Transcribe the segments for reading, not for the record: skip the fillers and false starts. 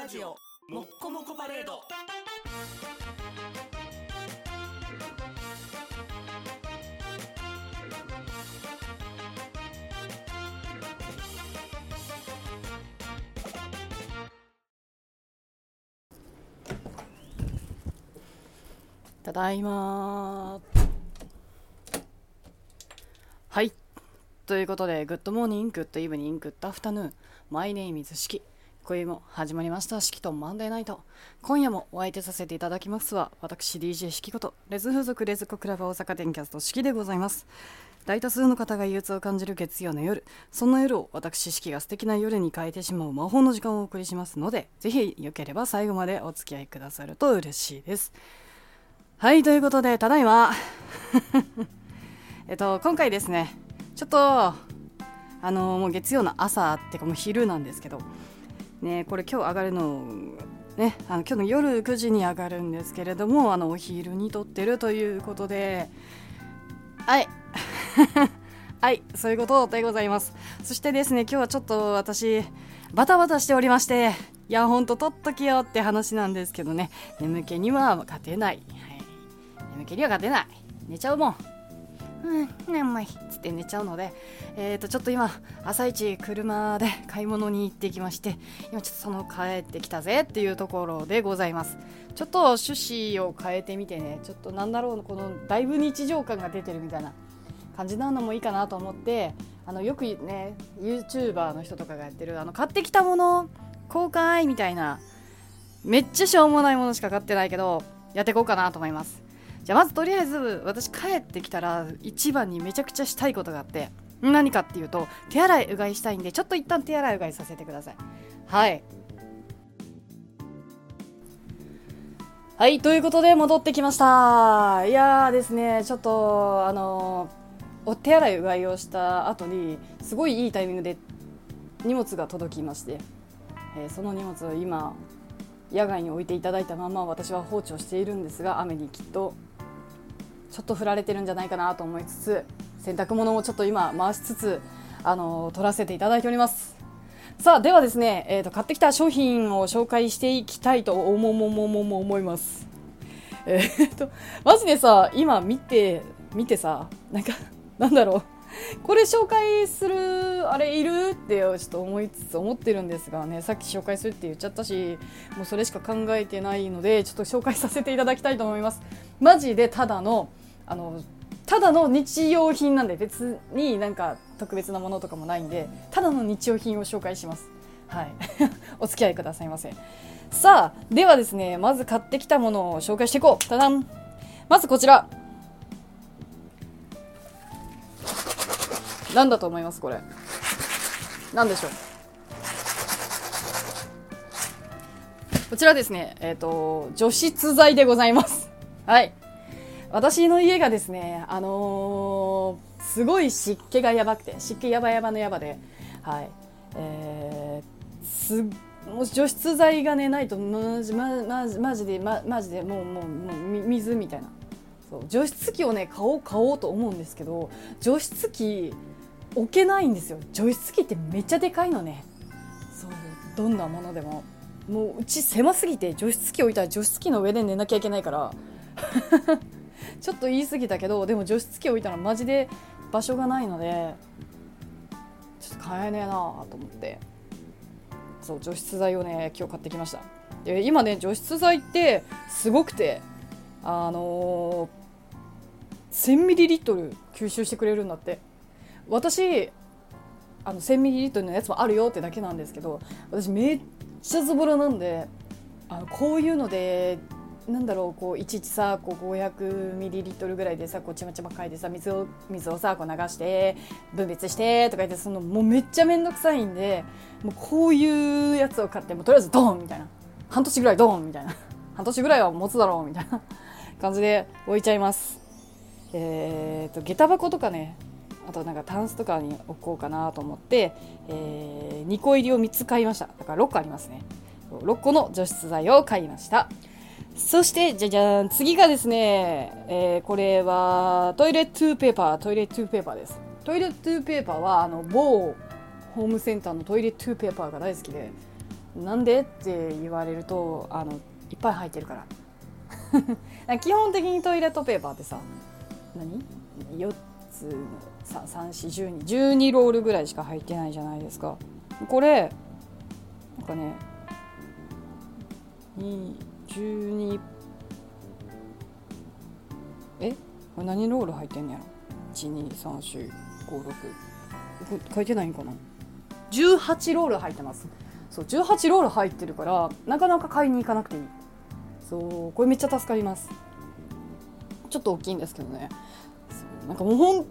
ラジオもっこもこパレード。 ただいま。はい、ということで、グッドモーニング、グッドイブニング、グッドアフタヌーン、マイネームイズシキ。今夜も始まりました、シキとマンデーナイト。今夜もお相手させていただきますは、私 DJ シキことレズ風俗レズコクラブ大阪店キャストシキでございます。大多数の方が憂鬱を感じる月曜の夜、そんな夜を私シキが素敵な夜に変えてしまう魔法の時間をお送りしますので、ぜひよければ最後までお付き合いくださると嬉しいです。はい、ということで、ただいま今回ですね、ちょっともう月曜の朝ってかもう昼なんですけどね、これ今日上がるのね、今日の夜9時に上がるんですけれども、お昼に撮ってるということで、はいはいそういうことでございます。そしてですね、今日はちょっと私バタバタしておりまして、いやほんと撮っときよって話なんですけどね、眠気には勝てない、眠気には勝てない、寝ちゃうもん、眠いつって寝ちゃうので、ちょっと今朝一車で買い物に行ってきまして、今ちょっとその帰ってきたぜっていうところでございます。ちょっと趣旨を変えてみてね、ちょっとなんだろう、このだいぶ日常感が出てるみたいな感じなのもいいかなと思って、よくね YouTuber の人とかがやってる買ってきたもの公開みたいな、めっちゃしょうもないものしか買ってないけどやっていこうかなと思います。じゃあまずとりあえず私帰ってきたら一番にめちゃくちゃしたいことがあって、何かっていうと手洗いうがいしたいんで、ちょっと一旦手洗いうがいさせてください。はい、ということで戻ってきました。いやーですね、ちょっとお手洗いうがいをした後にすごいいいタイミングで荷物が届きまして、その荷物を今野外に置いていただいたまま私は放置をしているんですが、雨にきっとちょっと降られてるんじゃないかなと思いつつ、洗濯物もちょっと今回しつつ取らせていただいております。さあではですね、買ってきた商品を紹介していきたいと思います。マジでさ、今見てさ、なんだろう、これ紹介するあれいるってちょっと思ってるんですがね、さっき紹介するって言っちゃったし、もうそれしか考えてないので、ちょっと紹介させていただきたいと思います。マジでただの日用品なんで、別になんか特別なものとかもないんで、ただの日用品を紹介します。はいお付き合いくださいませ。さあではですね、まず買ってきたものを紹介していこう。ただん、まずこちら、なんだと思います？これなんでしょう。こちらですね、除湿剤でございます。はい、私の家がですね、すごい湿気がやばくて、湿気やばのやばで、はい、もう除湿剤がねないとマジでもう水みたいな。そう、除湿機をね買おうと思うんですけど、除湿機置けないんですよ。除湿機ってめっちゃでかいのね。そう、どんなものでももううち狭すぎて、除湿機置いたら除湿機の上で寝なきゃいけないからちょっと言い過ぎたけど、でも除湿機置いたらマジで場所がないので、ちょっと買えねえなと思って、そう除湿剤をね今日買ってきました。で今ね除湿剤ってすごくて、1000ml 吸収してくれるんだって。私1000ml のやつもあるよってだけなんですけど、私めっちゃズボラなんで、こういうのでなんだろう、こういちいちさ、こう 500ml ぐらいでさ、こうちまちま書いてさ、水をさこう流して分別してとか言って、そのもうめっちゃめんどくさいんで、もうこういうやつを買って、もうとりあえずドーンみたいな、半年ぐらいドーンみたいな半年ぐらいは持つだろうみたいな感じで置いちゃいます。下駄箱とかね、あとなんかタンスとかに置こうかなと思って、2個入りを3つ買いました。だから6個ありますね。6個の除湿剤を買いました。そしてじゃじゃん、次がですね、これはトイレットペーパーです。トイレットペーパーは某ホームセンターのトイレットペーパーが大好きで、 なんでって言われるといっぱい入ってるから基本的にトイレットペーパーってさ4つ3、4、12ロールぐらいしか入ってないじゃないですか。これなんかね12これ何ロール入ってんのやろ。12345書いてないんかな。18ロール入ってます。そう18ロール入ってるからなかなか買いに行かなくていい。そうこれめっちゃ助かります。ちょっと大きいんですけどね。そうなんかもう本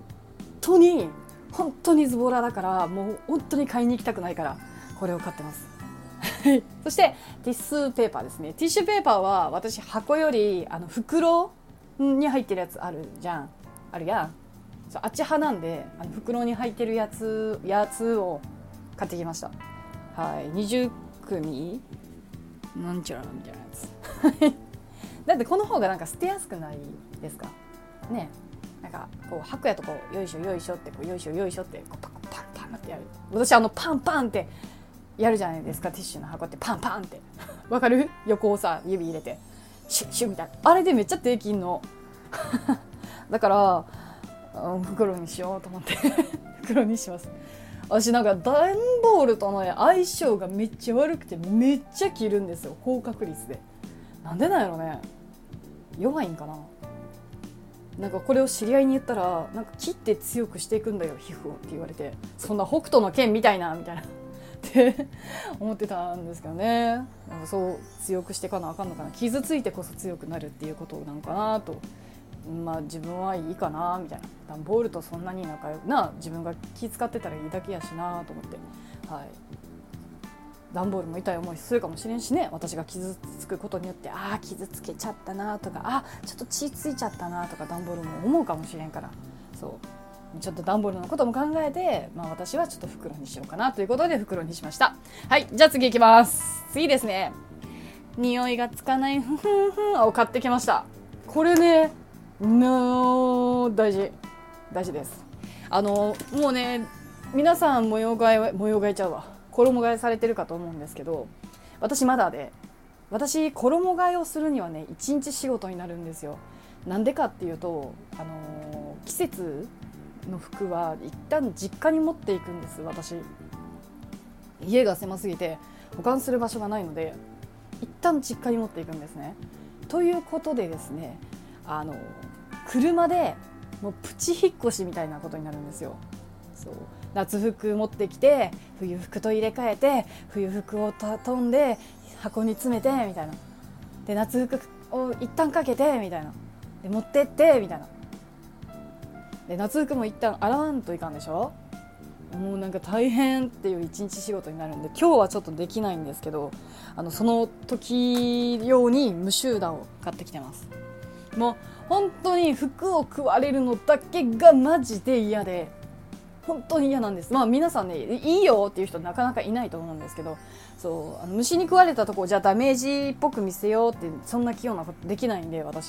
当にズボラだからもう本当に買いに行きたくないからこれを買ってますそしてティッシュペーパーですね。ティッシュペーパーは私箱より袋に入ってるやつあるやん。そうあっち派なんで袋に入ってるやつを買ってきました。はい、20組なんちゃらみたいなやつだってこの方がなんか捨てやすくないですかね。なんかこう箱やとこうよいしょよいしょってこうよいしょよいしょってこうパンパンってやる。私パンパンってやるじゃないですか。ティッシュの箱ってパンパンってわかる？横をさ指入れてシュッシュッみたいなあれでめっちゃできんのだから袋にしようと思って袋にします。私なんか段ボールとの相性がめっちゃ悪くてめっちゃ切るんですよ。高確率で。なんでなんやろね。弱いんかな。なんかこれを知り合いに言ったらなんか切って強くしていくんだよ皮膚をって言われて、そんな北斗の拳みたいなって思ってたんですけどね。なんかそう強くしていかなあかんのかな。傷ついてこそ強くなるっていうことなのかなと。まあ自分はいいかなみたいな。段ボールとそんなに仲良くな自分が気使ってたらいいだけやしなと思って、はい、段ボールも痛い思いするかもしれんしね。私が傷つくことによって傷つけちゃったなとかちょっと血ついちゃったなとか段ボールも思うかもしれんから、そうちょっと段ボールのことも考えて、私はちょっと袋にしようかなということで袋にしました。はい、じゃあ次いきます。次ですね、匂いがつかないふふんふんを買ってきました。これね大事です。もうね皆さん模様替えちゃうわ衣替えされてるかと思うんですけど、私まだで衣替えをするにはね1日仕事になるんですよ。なんでかっていうと季節の服は一旦実家に持っていくんです。私家が狭すぎて保管する場所がないので一旦実家に持っていくんですね。ということでですね車でもうプチ引っ越しみたいなことになるんですよ。そう夏服持ってきて冬服と入れ替えて冬服を飛んで箱に詰めてみたいなで夏服を一旦かけてみたいなで持ってってみたいなで夏服も一旦洗わんといかんでしょ。もうなんか大変っていう一日仕事になるんで今日はちょっとできないんですけどその時用に無臭弾を買ってきてます。もう本当に服を食われるのだけがマジで嫌で本当に嫌なんです。皆さんねいいよっていう人なかなかいないと思うんですけど、そう虫に食われたとこをじゃあダメージっぽく見せようってそんな器用なことできないんで私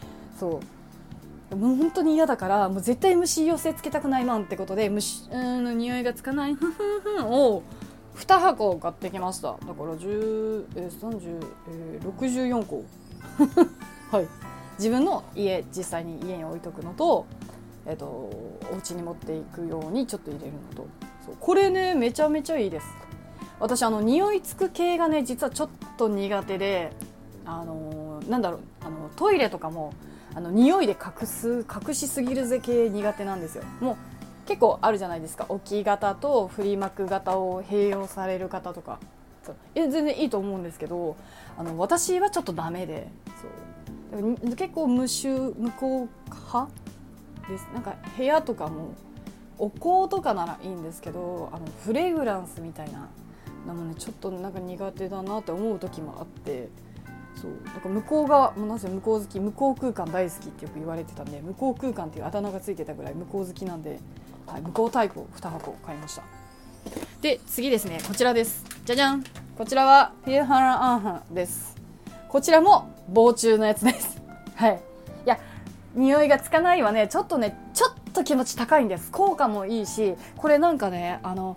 もう本当に嫌だからもう絶対虫寄せつけたくないマンってことで虫の匂いがつかないふふふんを2箱買ってきました。だから64個はい自分の実際に家に置いとくのと、お家に持っていくようにちょっと入れるのとこれねめちゃめちゃいいです。私匂いつく系がね実はちょっと苦手でトイレとかも匂いで隠しすぎるぜ系苦手なんですよ。もう結構あるじゃないですか。置き型と振りまく型を併用される方とか全然いいと思うんですけど私はちょっとダメで結構無効派です。なんか部屋とかもお香とかならいいんですけどフレグランスみたいなのもねちょっとなんか苦手だなって思う時もあってなんか向こうがもうなぜ向こう好き向こう空間大好きってよく言われてたんで向こう空間っていうあだ名がついてたぐらい向こう好きなんで、向こうタイプを2箱買いました。で次ですねこちらです。じゃじゃん。こちらはピエハラアンハンです。こちらも防虫のやつです。はい。いや匂いがつかないはねちょっと気持ち高いんです。効果もいいしこれなんかね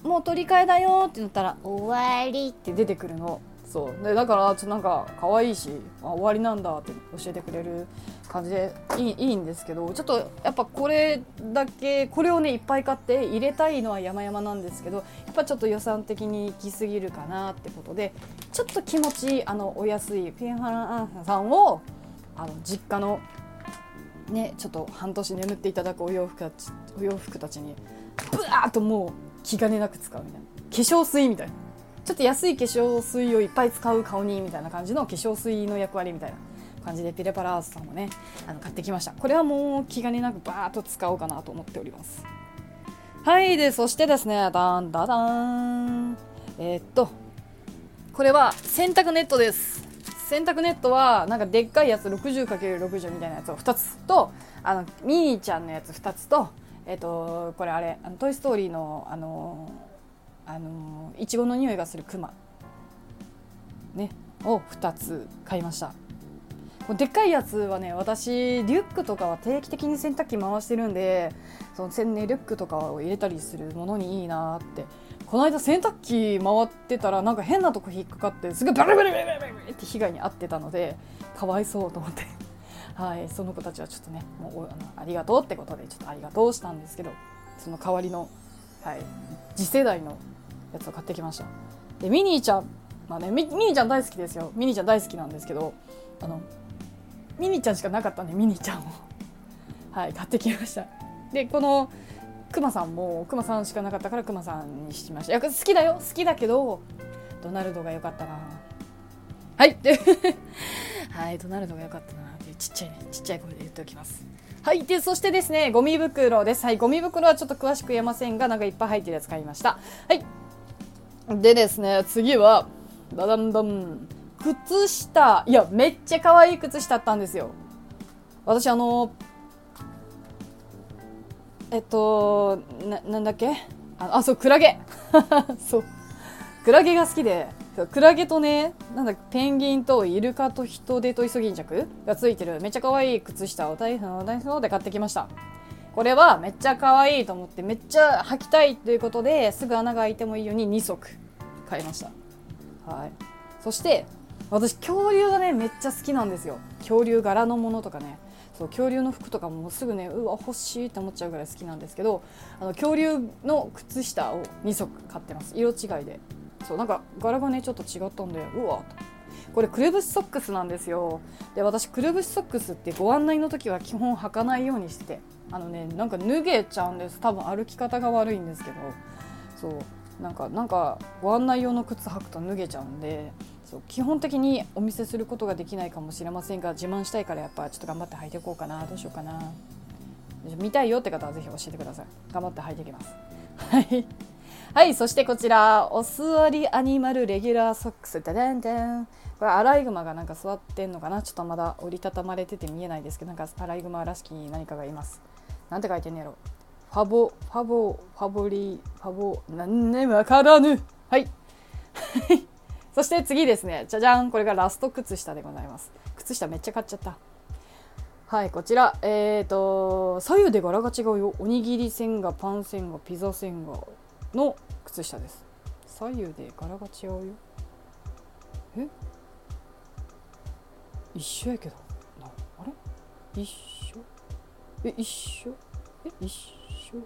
もう取り替えだよって言ったら終わりって出てくるの。そうでだからちょっとなんか可愛いし、終わりなんだって教えてくれる感じでいいんですけど、ちょっとやっぱこれをねいっぱい買って入れたいのは山々なんですけど、やっぱちょっと予算的に行き過ぎるかなってことで、ちょっと気持ちお安いピンハランアンさんを実家のねちょっと半年眠っていただくお洋服たちにブワーッともう気兼ねなく使うみたいな、化粧水みたいな、ちょっと安い化粧水をいっぱい使う顔にみたいな感じの化粧水の役割みたいな感じでピレパラーズさんもね買ってきました。これはもう気兼ねなくバーッと使おうかなと思っております。はい。でそしてですね、ダンダダーンこれは洗濯ネットです。洗濯ネットはなんかでっかいやつ 60×60 みたいなやつを2つとミニーちゃんのやつ2つとこれあれトイストーリーのいちごの匂いがするクマねを2つ買いました。でっかいやつはね、私リュックとかは定期的に洗濯機回してるんで、そのリュックとかを入れたりするものにいいなって。この間洗濯機回ってたらなんか変なとこ引っかかってすごいバリバリバリバリバリって被害に遭ってたので、かわいそうと思ってはい、その子たちはちょっとねもうありがとうってことでちょっとありがとうしたんですけど、その代わりの、次世代のやつを買ってきました。でミニーちゃん、ミニーちゃん大好きですよ。ミニーちゃん大好きなんですけど、ミニーちゃんしかなかったんでミニーちゃんを買ってきました。でこのクマさんもクマさんしかなかったからクマさんにしました。いや好きだよ、好きだけどドナルドが良かったな。はいはいドナルドが良かったなっていうちっちゃい声で言っておきます。はい。でそしてですね、ゴミ袋です。はい、ゴミ袋はちょっと詳しく言えませんが、なんかいっぱい入ってるやつ買いました。はい。でですね、次はダダンダン靴下。いやめっちゃ可愛い靴下あったんですよ。私なんだっけそうクラゲそうクラゲが好きで、クラゲとねペンギンとイルカとヒトデとイソギンチャクがついてるめっちゃ可愛い靴下をダイソーで買ってきました。これはめっちゃ可愛いと思って、めっちゃ履きたいということですぐ穴が開いてもいいように2足買いました。はい。そして私恐竜がねめっちゃ好きなんですよ。恐竜柄のものとかね、そう恐竜の服とかもすぐねうわ欲しいって思っちゃうぐらい好きなんですけど、恐竜の靴下を2足買ってます。色違いで、そうなんか柄がねちょっと違ったんでうわこれくるぶしソックスなんですよ。で私くるぶしソックスってご案内の時は基本履かないようにしてて、なんか脱げちゃうんです。多分歩き方が悪いんですけど、そうなんかご案内用の靴履くと脱げちゃうんで、そう基本的にお見せすることができないかもしれませんが、自慢したいからやっぱちょっと頑張って履いていこうかな。どうしようかな。見たいよって方はぜひ教えてください。頑張って履いていきますはいはい。そしてこちらお座りアニマルレギュラーソックス、ダダンダン。これアライグマがなんか座ってんのかな、ちょっとまだ折りたたまれてて見えないですけど、なんかアライグマらしき何かがいます。なんて書いてんねやろ。ファボリなんねわからぬ。はいそして次ですね、じゃじゃん、これがラスト靴下でございます。靴下めっちゃ買っちゃった。はい、こちら左右で柄が違うよ。おにぎり線がパン線がピザ線がの靴下です。左右で柄が違うよ。一緒やけどあれ一緒一緒一緒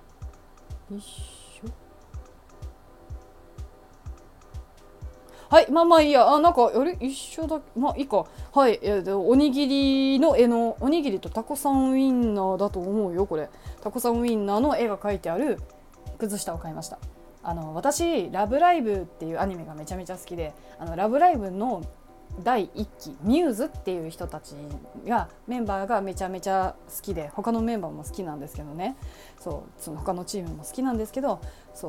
はい、まあいいや。なんか一緒だ。まあいいか。はい。おにぎりの絵のおにぎりとタコさんウインナーだと思うよ。これタコさんウインナーの絵が描いてある靴下を買いました。私ラブライブっていうアニメがめちゃめちゃ好きで、ラブライブの第1期ミューズっていう人たちがメンバーがめちゃめちゃ好きで、他のメンバーも好きなんですけどね、その他のチームも好きなんですけど、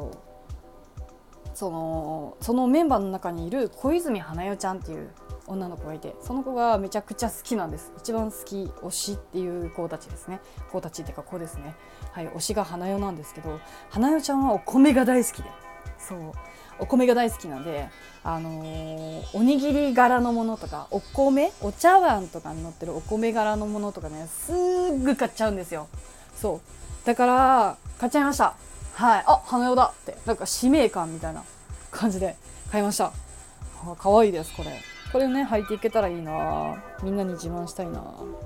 そのメンバーの中にいる小泉花代ちゃんっていう女の子がいて、その子がめちゃくちゃ好きなんです。一番好き推しっていう子たちですね。子たちっていうか子ですね。はい、推しが花代なんですけど、花代ちゃんはお米が大好きで、そうお米が大好きなんで、おにぎり柄のものとかお茶碗とかに乗ってるお米柄のものとかね、すぐ買っちゃうんですよ。そうだから買っちゃいました。 はい、あ、花代だってなんか使命感みたいな感じで買いました。かわいいです。これね履いていけたらいいな、みんなに自慢したいな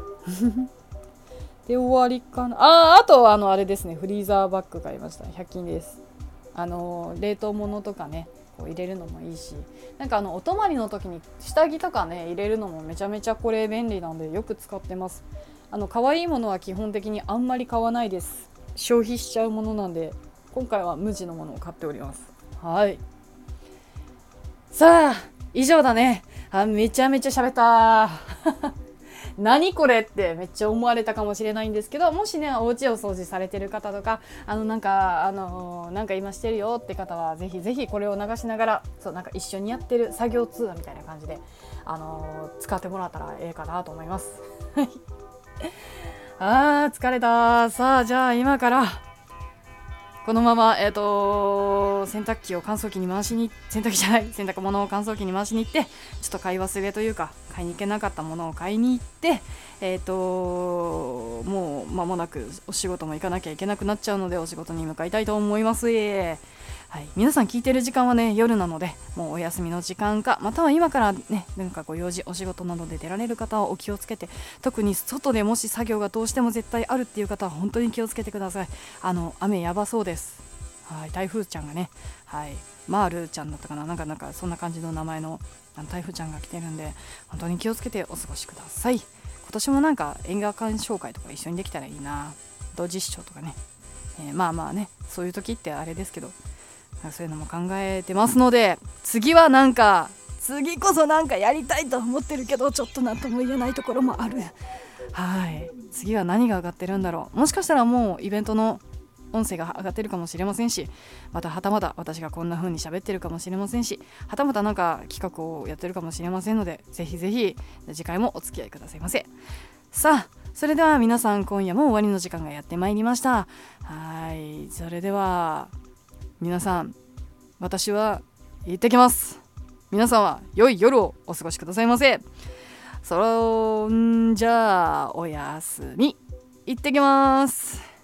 で終わりかな。あとあれですね、フリーザーバッグ買いました。100均です。冷凍物とかねこう入れるのもいいし、なんかお泊まりの時に下着とかね入れるのもめちゃめちゃこれ便利なんでよく使ってます。可愛いものは基本的にあんまり買わないです。消費しちゃうものなんで今回は無地のものを買っております。はい、さあ以上だね。めちゃめちゃ喋った何これってめっちゃ思われたかもしれないんですけど、もしねお家を掃除されてる方とかなんか今してるよって方はぜひぜひこれを流しながら、そうなんか一緒にやってる作業通話みたいな感じで使ってもらったらええかなと思います疲れた。さあじゃあ今からこのまま洗濯機を乾燥機に回しに、洗濯物を乾燥機に回しに行って、ちょっと買い忘れというか買いに行けなかったものを買いに行って、もう間もなくお仕事も行かなきゃいけなくなっちゃうのでお仕事に向かいたいと思います。はい、皆さん聞いてる時間はね夜なのでもうお休みの時間か、または今からねなんかご用事お仕事などで出られる方はお気をつけて、特に外でもし作業がどうしても絶対あるっていう方は本当に気をつけてください。雨やばそうです。はい、台風ちゃんがね、はい、マールちゃんだったかな、なんかそんな感じの名前の台風ちゃんが来てるんで本当に気をつけてお過ごしください。今年もなんか映画鑑賞会とか一緒にできたらいいな、同時視聴とかね、まあねそういう時ってあれですけどそういうのも考えてますので、次こそなんかやりたいと思ってるけどちょっと何とも言えないところもある。はい、次は何が上がってるんだろう。もしかしたらもうイベントの音声が上がってるかもしれませんし、はたまた私がこんな風に喋ってるかもしれませんし、はたまたなんか企画をやってるかもしれませんので、ぜひぜひ次回もお付き合いくださいませ。さあそれでは皆さん今夜も終わりの時間がやってまいりました。はい、それでは皆さん私は行ってきます。皆さんは良い夜をお過ごしくださいませ。じゃあおやすみ。行ってきます。